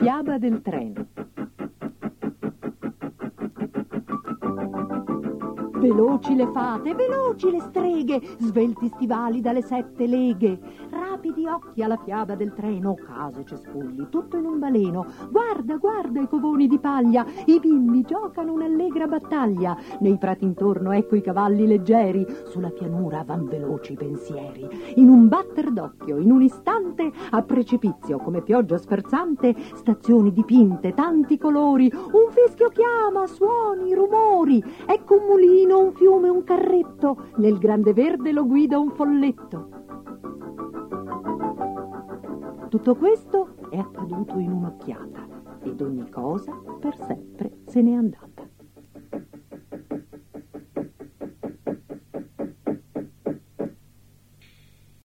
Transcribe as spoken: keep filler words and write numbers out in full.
fiaba del treno. Veloci le fate, veloci le streghe, svelti stivali dalle sette leghe, rapidi occhi alla fiaba del treno, case, cespugli, tutto in un baleno. Guarda, guarda i covoni di paglia, i bimbi giocano un'allegra battaglia. Nei prati intorno ecco i cavalli leggeri, sulla pianura van veloci i pensieri. In un batter d'occhio, in un istante, a precipizio come pioggia sferzante, stazioni dipinte, tanti colori, un fischio chiama, suoni, rumori. Ecco un mulino, un fiume, un carretto, nel grande verde lo guida un folletto. Tutto questo è accaduto in un'occhiata ed ogni cosa per sempre se n'è andata.